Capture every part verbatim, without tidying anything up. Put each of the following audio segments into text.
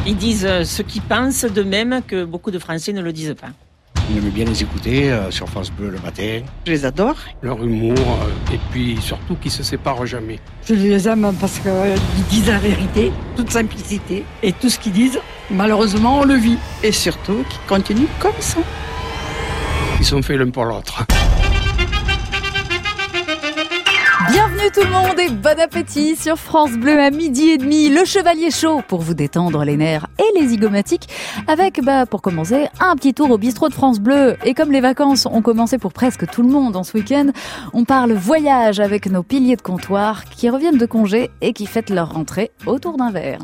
Ils disent ce qu'ils pensent de même que beaucoup de Français ne le disent pas. On aime bien les écouter euh, sur France Bleu le matin. Je les adore. Leur humour euh, et puis surtout qu'ils ne se séparent jamais. Je les aime parce qu'ils disent la vérité, toute simplicité. Et tout ce qu'ils disent, malheureusement, on le vit. Et surtout qu'ils continuent comme ça. Ils sont faits l'un pour l'autre. Bienvenue tout le monde et bon appétit sur France Bleu à midi et demi, le Chevalier Chaud pour vous détendre les nerfs et les zygomatiques avec, bah, pour commencer, un petit tour au bistrot de France Bleu. Et comme les vacances ont commencé pour presque tout le monde en ce week-end, on parle voyage avec nos piliers de comptoir qui reviennent de congé et qui fêtent leur rentrée autour d'un verre.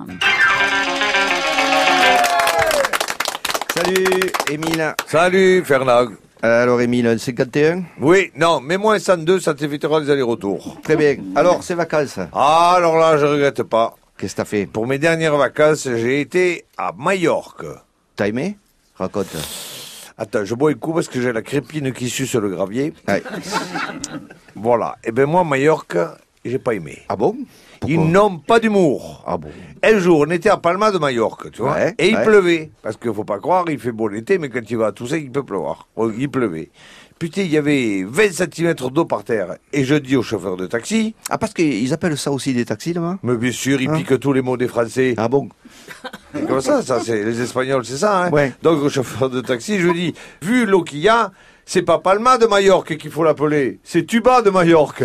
Salut Émile. Salut Fernand. Alors Émile, cinquante et un? Oui, non, mets-moi un cent deux, ça t'évitera les allers-retours. Très bien. Alors, ces vacances? Ah, alors là, je regrette pas. Qu'est-ce que t'as fait? Pour mes dernières vacances, j'ai été à Majorque. T'as aimé? Raconte. Attends, je bois un coup parce que j'ai la crépine qui suce le gravier. Ouais. Voilà. Eh ben moi, Majorque, j'ai pas aimé. Ah bon? Pourquoi? Ils n'ont pas d'humour. Ah bon? Un jour, on était à Palma de Majorque, tu vois, Ouais, et il ouais. pleuvait. Parce qu'il faut pas croire, il fait beau l'été, mais quand il va à Toussaint, il peut pleuvoir. Oh, il pleuvait. Putain, il y avait vingt centimètres d'eau par terre. Et je dis au chauffeur de taxi... Ah, parce qu'ils appellent ça aussi des taxis, là-bas? Mais bien sûr, ils Hein? piquent tous les mots des Français. Ah bon? Comme ça, ça, c'est les Espagnols, c'est ça, hein. Ouais. Donc, au chauffeur de taxi, je lui dis, vu l'eau qu'il y a, c'est pas Palma de Majorque qu'il faut l'appeler, c'est Tuba de Majorque.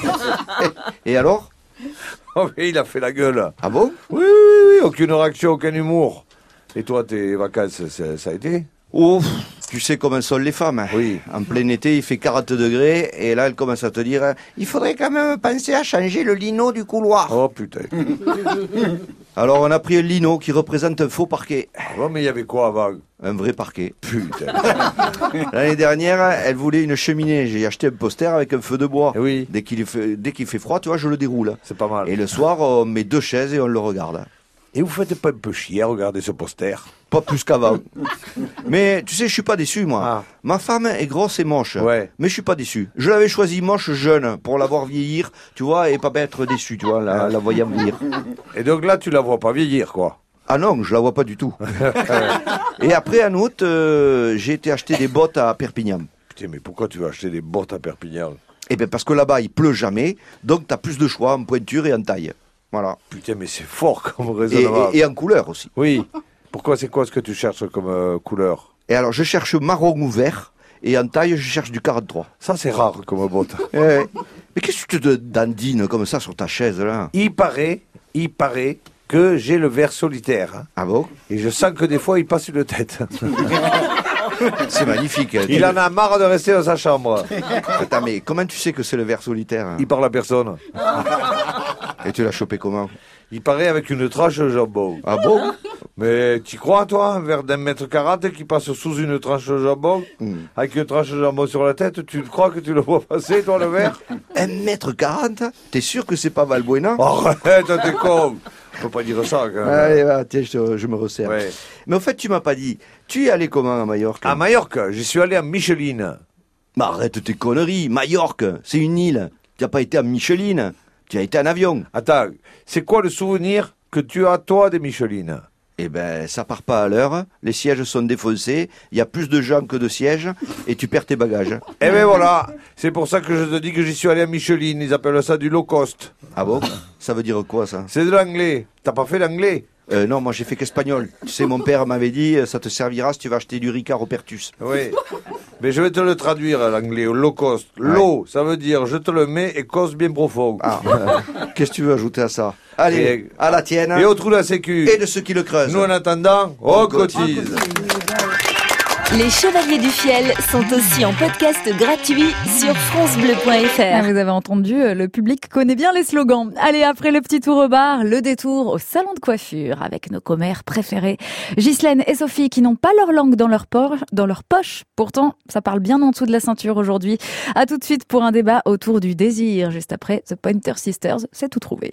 Et alors? Oh, mais il a fait la gueule. Ah bon? Oui, oui, oui, aucune réaction, aucun humour. Et toi, tes vacances, ça, ça a été? Oh, tu sais comment sont les femmes. Hein. Oui. En plein été, il fait quarante degrés, et là, elles commencent à te dire, il faudrait quand même penser à changer le lino du couloir. Oh, putain. Alors, on a pris un lino qui représente un faux parquet. Oh, mais il y avait quoi avant? Un vrai parquet. Putain. L'année dernière, elle voulait une cheminée. J'ai acheté un poster avec un feu de bois. Eh oui. Dès qu'il fait, dès qu'il fait froid, tu vois, je le déroule. C'est pas mal. Et le soir, on met deux chaises et on le regarde. Et vous faites pas un peu chier à regarder ce poster? Pas plus qu'avant. Mais tu sais, je suis pas déçu, moi. Ah. Ma femme est grosse et moche. Ouais. Mais je suis pas déçu. Je l'avais choisi moche jeune pour la voir vieillir, tu vois, et pas être déçu, tu vois, la, la voyant vieillir. Et donc là, tu la vois pas vieillir, quoi. Ah non, je la vois pas du tout. Et après, en août, euh, j'ai été acheter des bottes à Perpignan. Putain, mais pourquoi tu vas acheter des bottes à Perpignan? Eh bien, parce que là-bas, il pleut jamais, donc t'as plus de choix en pointure et en taille. Voilà. Putain, mais c'est fort comme Et, raisonnement. et- et en couleur aussi. Oui. Pourquoi, c'est quoi ce que tu cherches comme euh, couleur? Et alors, je cherche marron ou vert, et en taille, je cherche du quarante-trois. Ça, c'est rare comme botte. Eh ouais. Mais qu'est-ce que tu te dandines comme ça sur ta chaise, là? Il paraît, il paraît que j'ai le ver solitaire. hein. Ah bon? Et je sens que des fois, il passe une tête. C'est magnifique. Il en a marre de rester dans sa chambre. Attends, mais comment tu sais que c'est le ver solitaire, hein? Il parle à personne. Et tu l'as chopé comment? Il paraît avec une tranche de jambon. Ah bon? Mais tu crois, toi, un verre d'un mètre quarante qui passe sous une tranche de jambon, Hmm. avec une tranche de jambon sur la tête, tu crois que tu le vois passer, toi, le verre? Un mètre quarante? T'es sûr que c'est pas Valbuena? Arrête, t'es con. Faut pas dire ça, quand même. Allez, va, tiens, je, te- je me resserre. Ouais. Mais au fait, tu m'as pas dit, tu y es allé comment à Majorque? À Majorque, j'y suis allé à Micheline. Mais arrête tes conneries, Majorque, c'est une île. Tu n'as pas été à Micheline, tu as été en avion. Attends, c'est quoi le souvenir que tu as, toi, des Michelines? Eh ben, ça part pas à l'heure, les sièges sont défoncés, il y a plus de gens que de sièges, et tu perds tes bagages. Eh ben voilà, c'est pour ça que je te dis que j'y suis allé à Micheline, ils appellent ça du low cost. Ah bon? Ça veut dire quoi, ça? C'est de l'anglais. T'as pas fait l'anglais? Euh, non, moi j'ai fait qu'espagnol. Tu sais, mon père m'avait dit, ça te servira si tu vas acheter du Ricard au Pertus. Oui. Mais je vais te le traduire, l'anglais, au low cost. Low, ça veut dire je te le mets et cause bien profond. Ah, euh, qu'est-ce que tu veux ajouter à ça? Allez, Et- à la tienne, Et au trou de la sécu. et de ceux qui le creusent. Nous, en attendant, on cotise. Les Chevaliers du Fiel sont aussi en podcast gratuit sur francebleu point Ah, fr. vous avez entendu, le public connaît bien les slogans. Allez, après le petit tour au bar, le détour au salon de coiffure avec nos commères préférés. Ghislaine et Sophie qui n'ont pas leur langue dans leur, por- dans leur poche. Pourtant, ça parle bien en dessous de la ceinture aujourd'hui. À tout de suite pour un débat autour du désir. Juste après, The Pointer Sisters, c'est tout trouvé.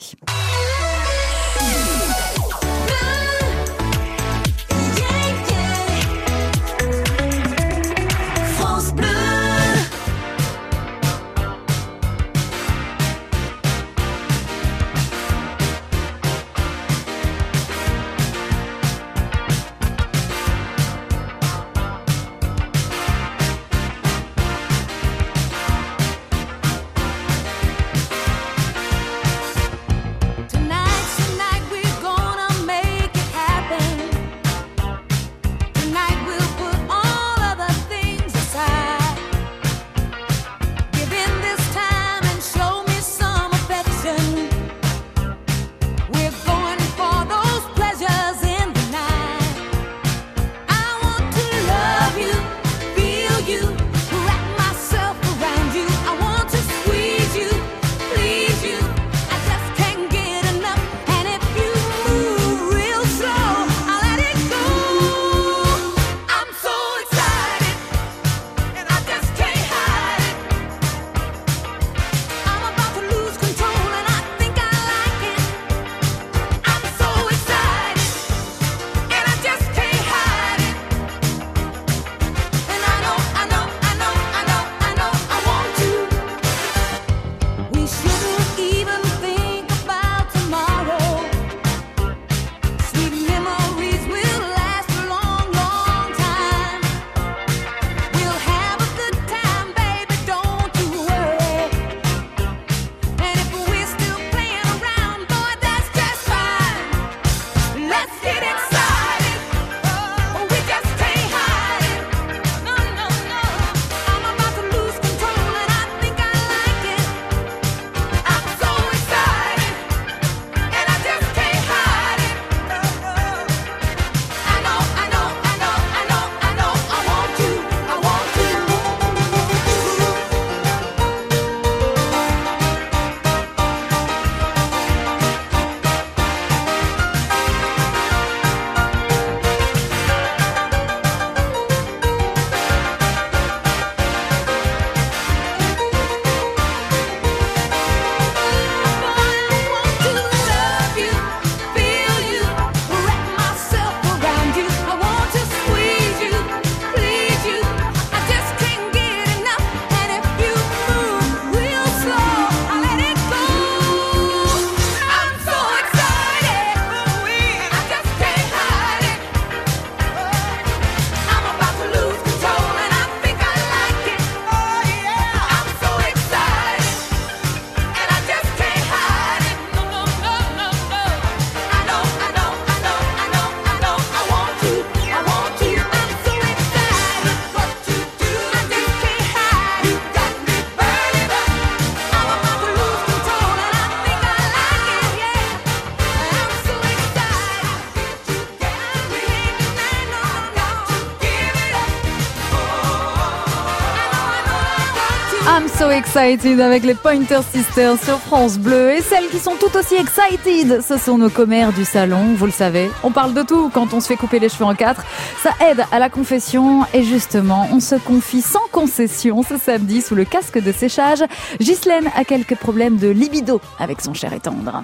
I'm so excited avec les Pointer Sisters sur France Bleu. Et celles qui sont tout aussi excited, ce sont nos commères du salon. Vous le savez, on parle de tout quand on se fait couper les cheveux en quatre. Ça aide à la confession et justement, on se confie sans concession ce samedi sous le casque de séchage. Ghislaine a quelques problèmes de libido avec son cher et tendre.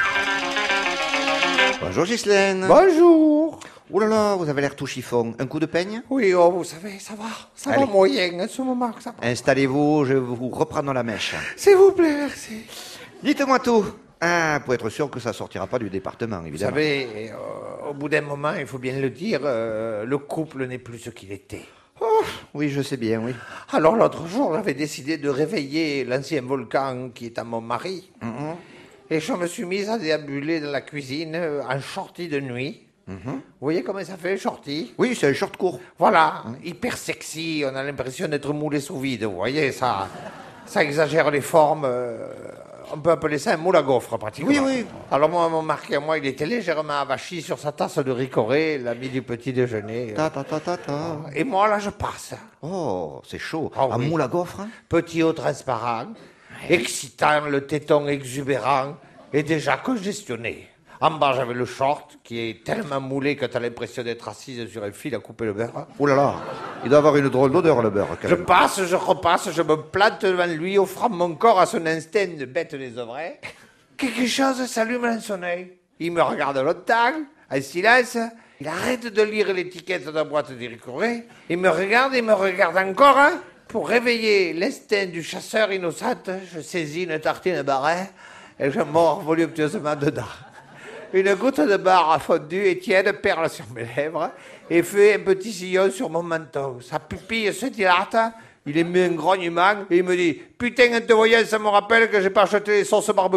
Bonjour Ghislaine. Bonjour. Oh là là, vous avez l'air tout chiffon. Un coup de peigne? Oui, oh, vous savez, ça va. Ça Allez. va moyen, en ce moment. Ça va. Installez-vous, je vais vous reprendre la mèche. S'il vous plaît, merci. Dites-moi tout. Ah, pour être sûr que ça sortira pas du département, Vous évidemment. savez, euh, au bout d'un moment, il faut bien le dire, euh, le couple n'est plus ce qu'il était. Oh, oui, je sais bien, oui. Alors l'autre jour, j'avais décidé de réveiller l'ancien volcan qui est à mon mari. Mhm. Et je me suis mise à déambuler dans la cuisine euh, en shorty de nuit. Mhm. Vous voyez comment ça fait, shorty? Oui, c'est un short court. Voilà, hyper sexy, on a l'impression d'être moulé sous vide, vous voyez, ça, ça exagère les formes, euh, on peut appeler ça un moule à gaufre pratiquement. Oui, oui. Alors moi, mon mari à moi, il était légèrement avachi sur sa tasse de ricoré, l'ami du petit déjeuner. Ta ta ta ta ta. Et moi, là, je passe. Oh, c'est chaud. Ah Un oui. moule à gaufre, hein? Petit haut transparent, excitant, le téton exubérant et déjà congestionné. En bas, j'avais le short qui est tellement moulé que t'as l'impression d'être assise sur un fil à couper le beurre. Oh là là, il doit avoir une drôle d'odeur, le beurre, quand Je même. passe, je repasse, je me plante devant lui, offrant mon corps à son instinct de bête des ouvriers. Quelque chose s'allume dans son œil. Il me regarde longtemps, en silence. Il arrête de lire l'étiquette de la boîte de ricoré. Il me regarde, il me regarde encore. Hein. Pour réveiller l'instinct du chasseur innocente, je saisis une tartine barrée et je mords voluptueusement dedans. Une goutte de beurre a fondu et tiède perle sur mes lèvres et fait un petit sillon sur mon menton. Sa pupille se dilate, il émet un grognement et il me dit « Putain, en te voyant, ça me rappelle que j'ai pas acheté les sauces barbecue. »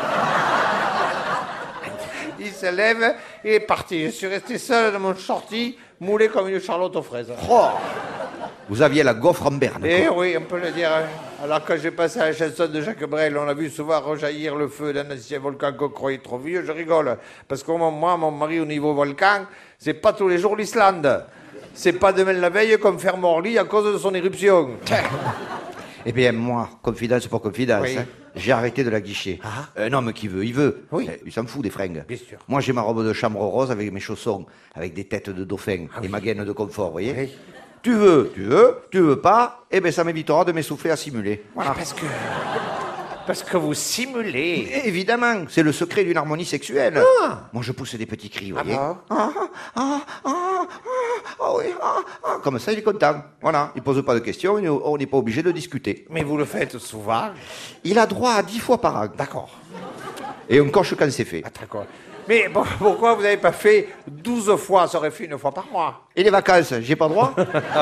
Il se lève et est parti. Je suis resté seul dans mon shorty, moulé comme une charlotte aux fraises. Oh, vous aviez la gaufre en berne. Eh quoi. oui, on peut le dire. Alors quand j'ai passé à la chanson de Jacques Brel, on a vu souvent rejaillir le feu d'un ancien volcan qu'on croyait trop vieux, je rigole. Parce que moi, mon mari, au niveau volcan, c'est pas tous les jours l'Islande. C'est pas demain la veille qu'on ferme Orly à cause de son éruption. Eh bien, moi, confidence pour confidence, Oui. hein, j'ai arrêté de la guicher. Ah. Un homme qui veut, il veut. Oui. Eh, Il s'en fout des fringues. Bien sûr. Moi, j'ai ma robe de chambre rose avec mes chaussons, avec des têtes de dauphin et ma gaine de confort, vous voyez. Oui. Tu veux, tu veux, tu veux pas, eh bien, ça m'évitera de m'essouffler à simuler. Voilà. Parce que... Parce que vous simulez. Et évidemment, c'est le secret d'une harmonie sexuelle. Moi, je pousse des petits cris, vous Ah voyez. bon ah, ah, ah, ah, ah, oui, ah, ah. Comme ça, il est content. Voilà, il pose pas de questions, il- on n'est pas obligé de discuter. Mais vous le faites souvent. Il a droit à dix fois par an. D'accord. Et on coche quand c'est fait. Ah, d'accord. Mais bon, pourquoi vous n'avez pas fait douze fois? Ça aurait fait une fois par mois. Et les vacances, j'ai pas droit?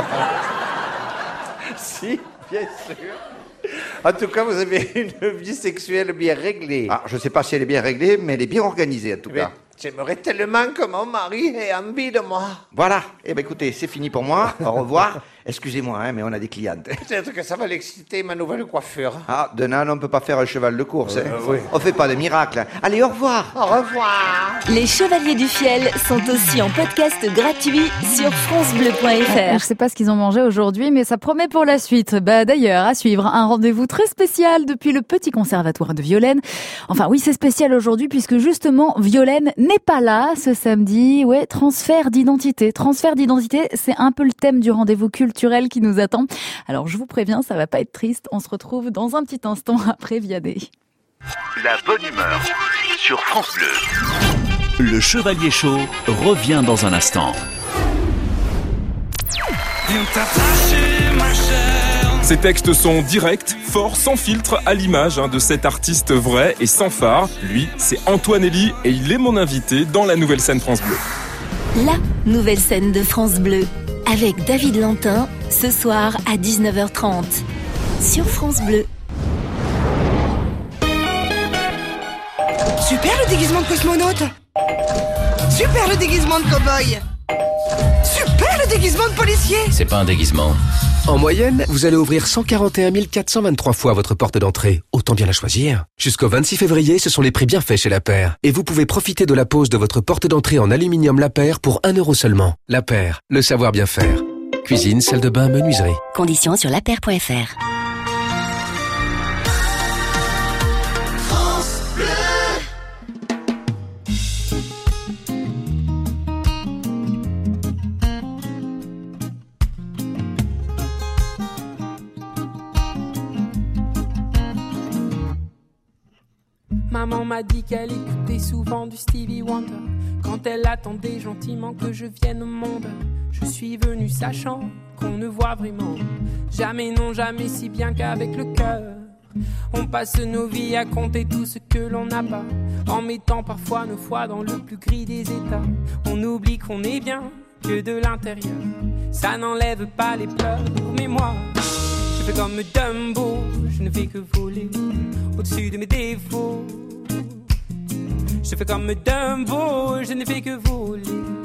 Si, bien sûr. En tout cas, vous avez une vie sexuelle bien réglée. Ah, je sais pas si elle est bien réglée, mais elle est bien organisée en tout Mais cas. j'aimerais tellement que mon mari ait envie de moi. Voilà. Eh ben écoutez, c'est fini pour moi. Au revoir. Excusez-moi, hein, mais on a des clientes. Peut-être que ça va l'exciter, ma nouvelle coiffure. Ah, de nan, on peut pas faire un cheval de course. hein. oui. On fait pas de miracle. Allez, au revoir. Au revoir. Les Chevaliers du Fiel sont aussi en podcast gratuit sur francebleu point Je fr. sais pas ce qu'ils ont mangé aujourd'hui, mais ça promet pour la suite. Bah d'ailleurs, à suivre, un rendez-vous très spécial depuis le Petit Conservatoire de Violaine. Enfin oui, c'est spécial aujourd'hui puisque justement Violaine n'est pas là ce samedi. Ouais, transfert d'identité. Transfert d'identité, c'est un peu le thème du rendez-vous culturel qui nous attend. Alors je vous préviens, ça va pas être triste. On se retrouve dans un petit instant après Vianney. La bonne humeur sur France Bleu. Le Chevalier Chaud revient dans un instant. Ces textes sont directs, forts, sans filtre, à l'image hein, de cet artiste vrai et sans phare. Lui, c'est Antoine Elie et il est mon invité dans la nouvelle scène France Bleu. La nouvelle scène de France Bleu avec David Lantin ce soir à dix-neuf heures trente sur France Bleu. Super le déguisement de cosmonaute. Super le déguisement de cow-boy. Super le déguisement de policier. C'est pas un déguisement. En moyenne, vous allez ouvrir cent quarante et un mille quatre cent vingt-trois fois votre porte d'entrée. Autant bien la choisir. Jusqu'au vingt-six février, ce sont les prix bien faits chez La Paire. Et vous pouvez profiter de la pose de votre porte d'entrée en aluminium La Paire pour un euro seulement. La Paire, le savoir bien faire. Cuisine, salle de bain, menuiserie. Conditions sur lapaire point fr. m'a dit qu'elle écoutait souvent du Stevie Wonder. Quand elle attendait gentiment que je vienne au monde, je suis venu sachant qu'on ne voit vraiment jamais, non jamais, si bien qu'avec le cœur. On passe nos vies à compter tout ce que l'on n'a pas, en mettant parfois nos foi dans le plus gris des états. On oublie qu'on est bien que de l'intérieur, ça n'enlève pas les pleurs. Mais moi, je fais comme Dumbo, je ne fais que voler au-dessus de mes défauts. Je fais comme Dumbo, je ne fais que voler.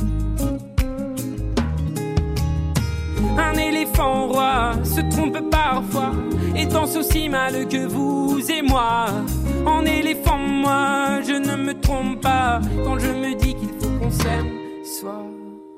Un éléphant roi se trompe parfois et danse aussi mal que vous et moi. En éléphant, moi, je ne me trompe pas quand je me dis qu'il faut qu'on s'aime soit.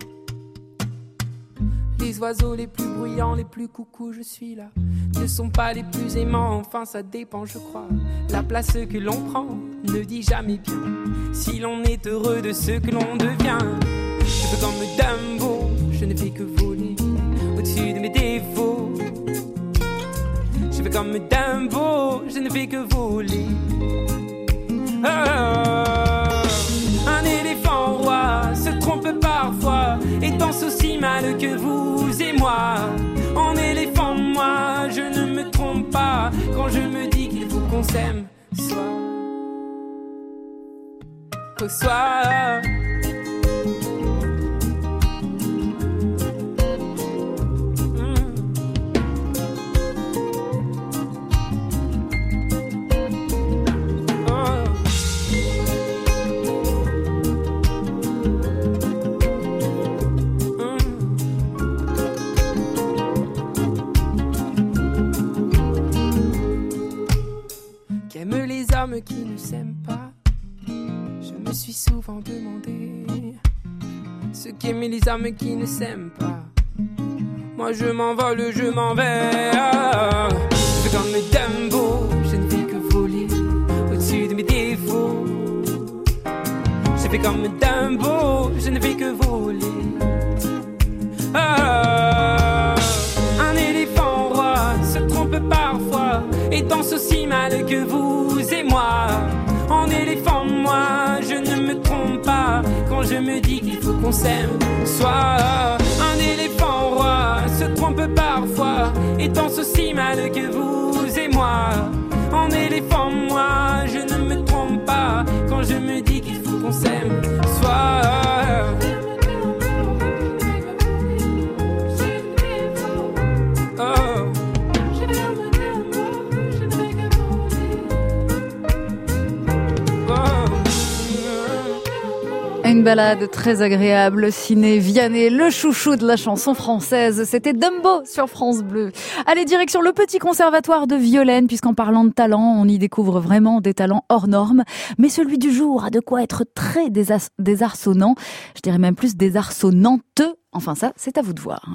Les oiseaux les plus bruyants, les plus coucous, je suis là, ne sont pas les plus aimants, enfin ça dépend, je crois. La place que l'on prend ne dit jamais bien si l'on est heureux de ce que l'on devient. Je fais comme Dumbo, je ne fais que voler au-dessus de mes défauts. Je fais comme Dumbo, je ne fais que voler. Oh, un éléphant roi se trompe parfois et danse aussi mal que vous et moi. En éléphant, moi, je ne me trompe pas quand je me dis qu'il faut qu'on s'aime soit. Au soir. Les hommes qui ne s'aiment pas, je me suis souvent demandé ce qu'aimaient les hommes qui ne s'aiment pas. Moi je m'envole, je m'en vais. Je fais comme Dumbo, je ne fais que voler au-dessus de mes défauts. Je fais comme Dumbo, je ne fais que voler. Ah, un éléphant roi se trompe parfois et danse aussi mal que vous et moi. En éléphant, moi, je ne me trompe pas quand je me dis qu'il faut qu'on s'aime soit. Un éléphant roi se trompe parfois et danse aussi mal que vous et moi. En éléphant, moi, je ne me trompe pas quand je me dis qu'il faut qu'on s'aime soit. Une balade très agréable, ciné Vianney, le chouchou de la chanson française. C'était Dumbo sur France Bleu. Allez, direction le petit conservatoire de Violaine, puisqu'en parlant de talent, on y découvre vraiment des talents hors normes. Mais celui du jour a de quoi être très désas- désarçonnant. Je dirais même plus désarçonnante. Enfin ça, c'est à vous de voir.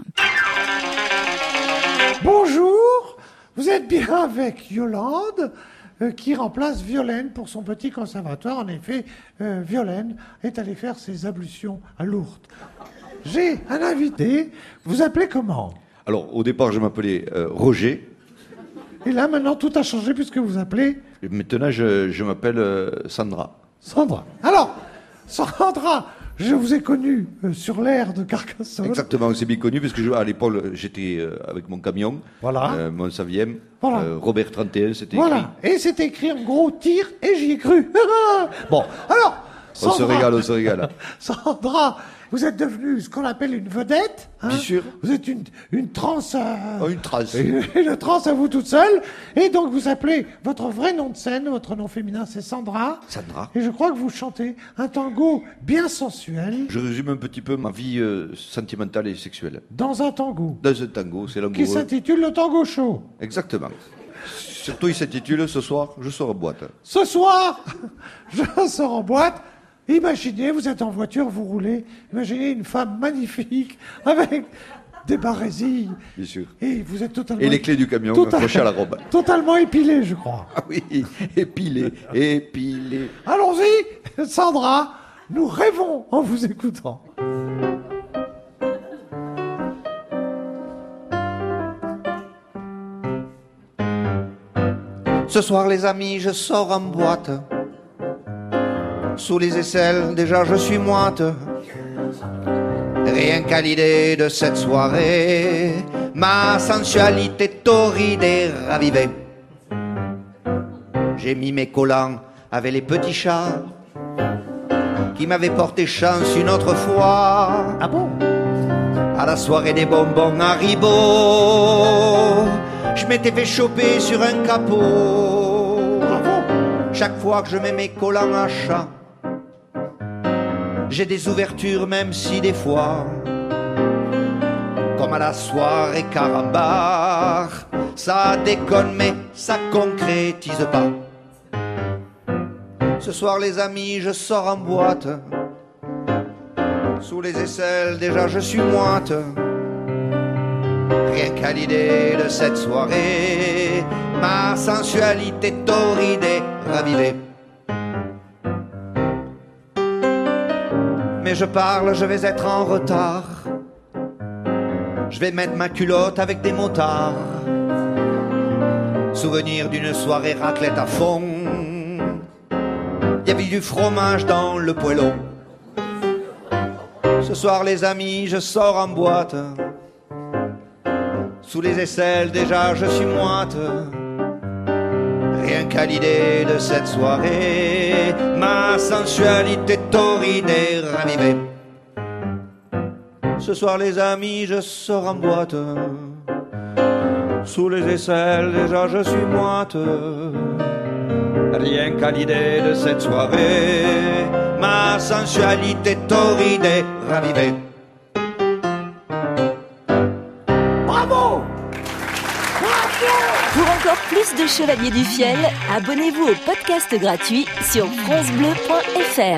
Bonjour, vous êtes bien avec Yolande, euh, qui remplace Violaine pour son petit conservatoire. En effet, euh, Violaine est allée faire ses ablutions à Lourdes. J'ai un invité. Vous appelez comment? Alors, au départ, je m'appelais euh, Roger. Et là, maintenant, tout a changé puisque vous appelez... Et maintenant, je, je m'appelle euh, Sandra. Sandra. Alors, Sandra, je vous ai connu euh, sur l'air de Carcassonne. Exactement, c'est bien connu parce que je, à l'époque, j'étais euh, avec mon camion, voilà. euh, mon Saviem, voilà. euh, Robert trente et un, c'était voilà. écrit. Et c'était écrit en gros tir et j'y ai cru. Bon, alors, Sandra, on se régale, on se régale. Sandra, vous êtes devenue ce qu'on appelle une vedette. Hein. Bien sûr. Vous êtes une, une trans... Euh, oh, une trans. Une, une trans à vous toute seule. Et donc vous appelez votre vrai nom de scène, votre nom féminin c'est Sandra. Sandra. Et je crois que vous chantez un tango bien sensuel. Je résume un petit peu ma vie euh, sentimentale et sexuelle. Dans un tango. Dans un tango, c'est l'amoureux. Qui s'intitule le Tango Show. Exactement. Surtout il s'intitule Ce soir, je sors en boîte. Ce soir, je sors en boîte. Imaginez, vous êtes en voiture, vous roulez. Imaginez une femme magnifique avec des barésilles. Bien sûr. Et vous êtes totalement... Et les clés du camion Total... accrochées à la robe. Totalement épilé, je crois. Ah oui, épilé, épilé. Allons-y, Sandra, nous rêvons en vous écoutant. Ce soir, les amis, je sors en boîte. Sous les aisselles, déjà je suis moite. Rien qu'à l'idée de cette soirée, ma sensualité torride et ravivée. J'ai mis mes collants avec les petits chats qui m'avaient porté chance une autre fois. Ah bon? À la soirée des bonbons Haribo, je m'étais fait choper sur un capot. Ah bon? Chaque fois que je mets mes collants à chat, j'ai des ouvertures même si des fois, comme à la soirée Carambar, ça déconne mais ça concrétise pas. Ce soir les amis je sors en boîte. Sous les aisselles déjà je suis moite. Rien qu'à l'idée de cette soirée, ma sensualité torride et ravivée. Mais je parle, je vais être en retard. Je vais mettre ma culotte avec des motards. Souvenir d'une soirée raclette à fond. Il y avait du fromage dans le poêlon. Ce soir les amis, je sors en boîte. Sous les aisselles déjà je suis moite. Rien qu'à l'idée de cette soirée, ma sensualité torride et ravivée. Ce soir les amis, je sors en boîte. Sous les aisselles déjà je suis moite. Rien qu'à l'idée de cette soirée, ma sensualité torride et ravivée. Bravo! Pour encore plus de Chevaliers du Fiel, abonnez-vous au podcast gratuit sur francebleu point fr.